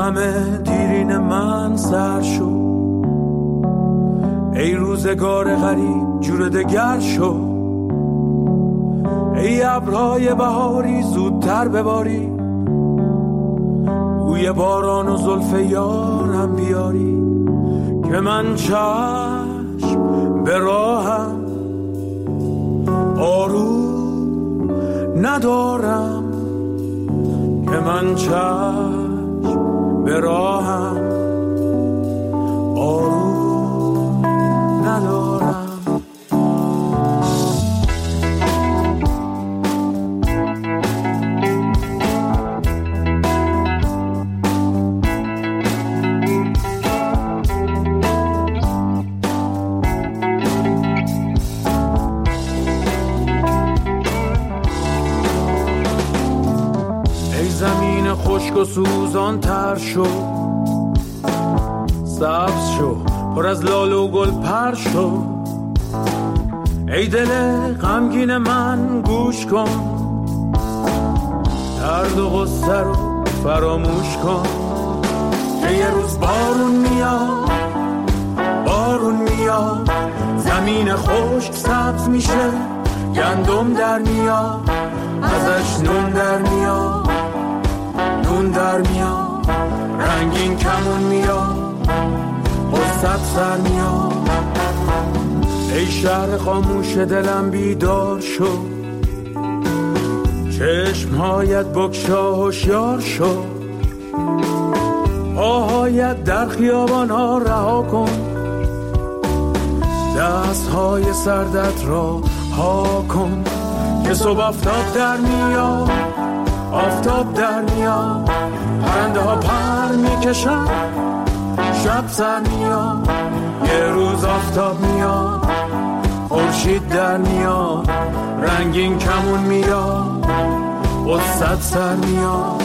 غم دیرین من سر شد، ای روزگار غریب جور دگر شد، ای ابرهای بهاری زودتر بباری، بوی باران و زلف یارم بیاری، که من چشم به راهم آروم ندارم، که من چشم به راهم آروم ندارم. خشک و سوزان تر شو، سبز شو، پر از لاله و گل پر شو، ای دل غمگین من گوش کن، درد و غصه رو فراموش کن، که یه روز بارون میاد، بارون میاد، زمین خشک سبز میشه، گندم در میاد، ازش نون در میاد، نون در میاد، رنگین کمون میاد، قصت سر میاد، ای شهر خاموش دلم بیدار شو، چشمهایت بگشا هوشیار شو، پاهایت در خیابان ها رها کن، دستهای سردت را ها کن، که صبح آفتاب در میاد، آفتاب در میاد، پرنده ها پر میکشن، شب سر میاد، یه روز آفتاب میاد، خورشید در میاد، رنگین کمون میاد، قصت سر میاد.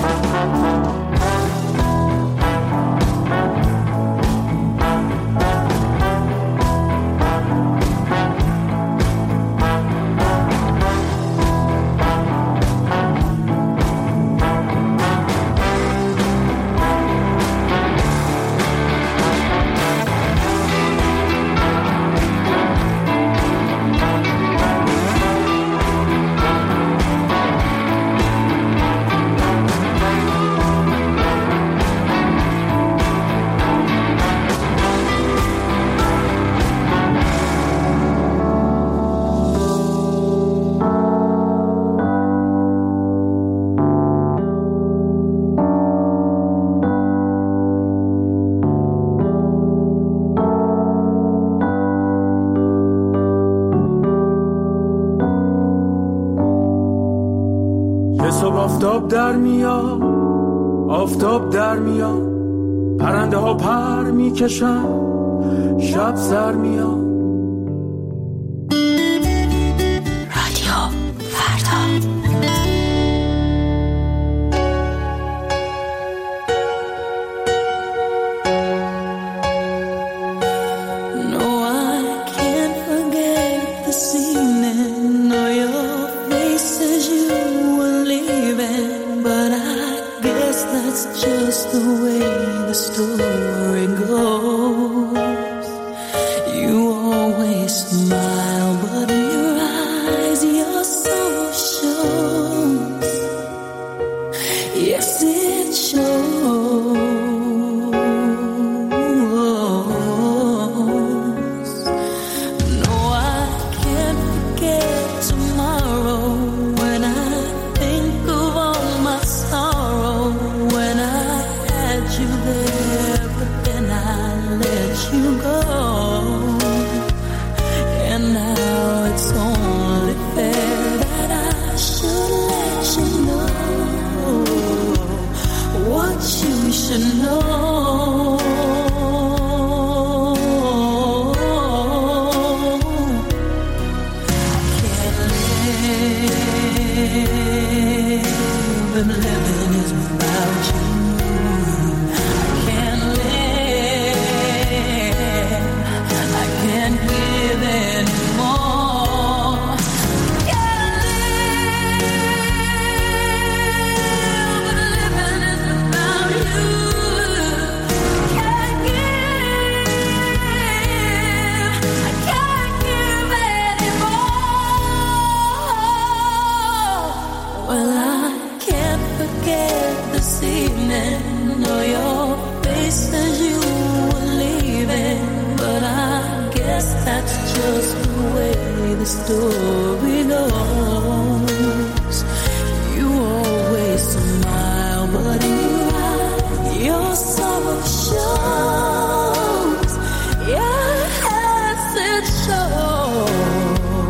آفتاب در میاد، آفتاب در میاد، پرنده ها پر میکشن، شب سر میاد. رادیو فردا. The way the story goes, you just the way the story goes. You always smile, but in your eyes, your sorrow shows. Yes, it shows.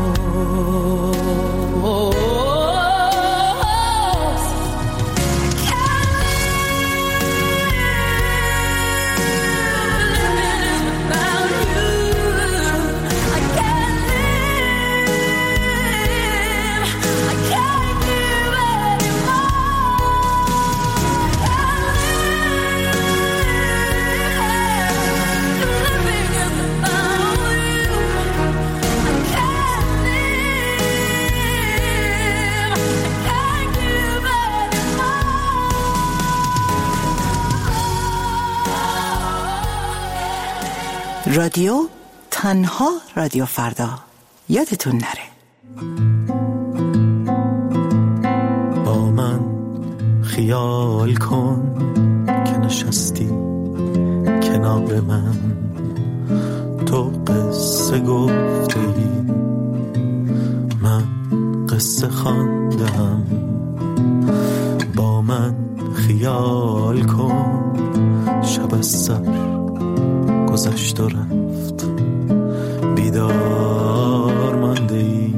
رادیو تنها رادیو فردا، یادتون نره. با من خیال کن که نشستی کنار من، تو قصه گفتی من قصه خواندم. با من خیال کن شب از سر گذشت و رفت، بیدار مانده ای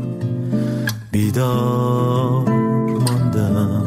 بیدار ماندم.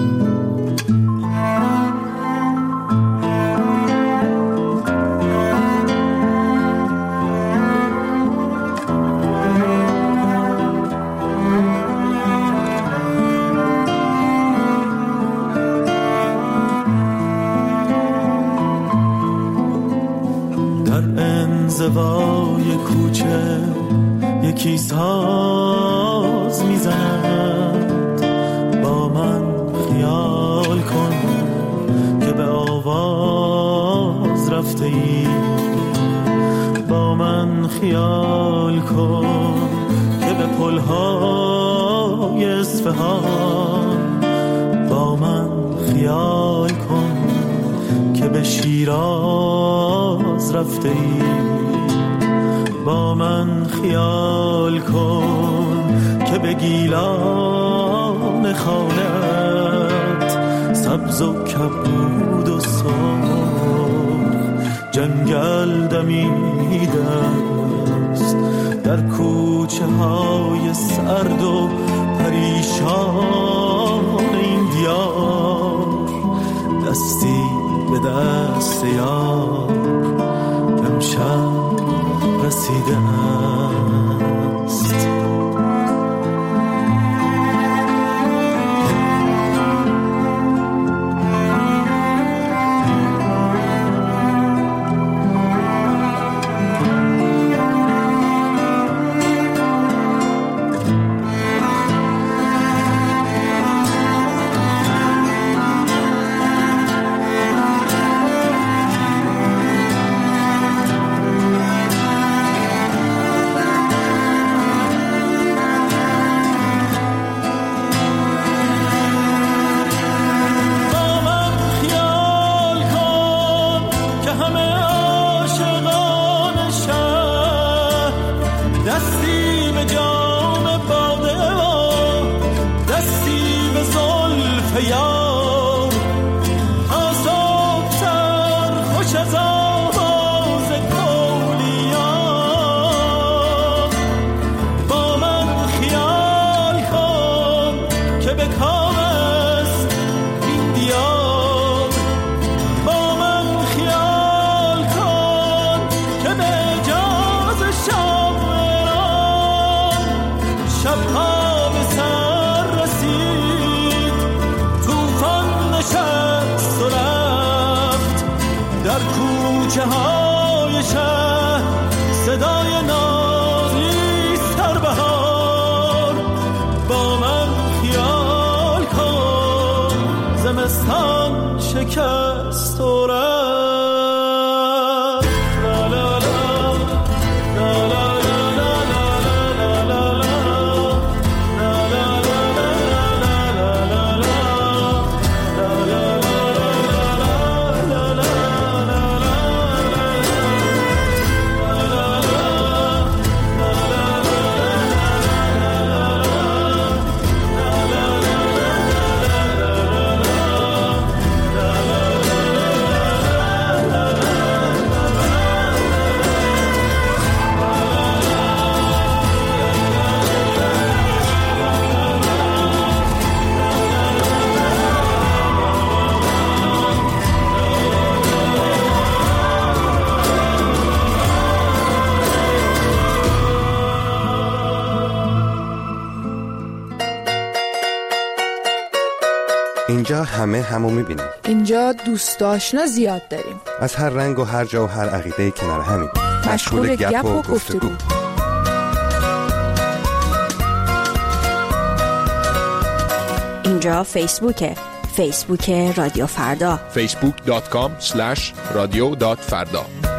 زوای کوچه یکی ساز میزند، با من خیال کن که به آواز رفته ای. با من خیال کن که به پلهای اصفهان، با من خیال کن که به شیراز رفته ای. با من خیال کن که به گیلان خانت، سبز و کبود و سرخ جنگل دمیده است. در کوچه های سرد و پریشان این دیار، دستی به دست یار امشب رسیده است. شکست و رفت. لا لا لا لا لا لا لا لا اینجا همه همو میبینیم. اینجا دوست آشنا زیاد داریم. از هر رنگ و هر جا و هر عقیده کنار همیم. مشغول گپ و گفتگو. اینجا فیسبوک رادیو فردا. facebook.com/radio.farda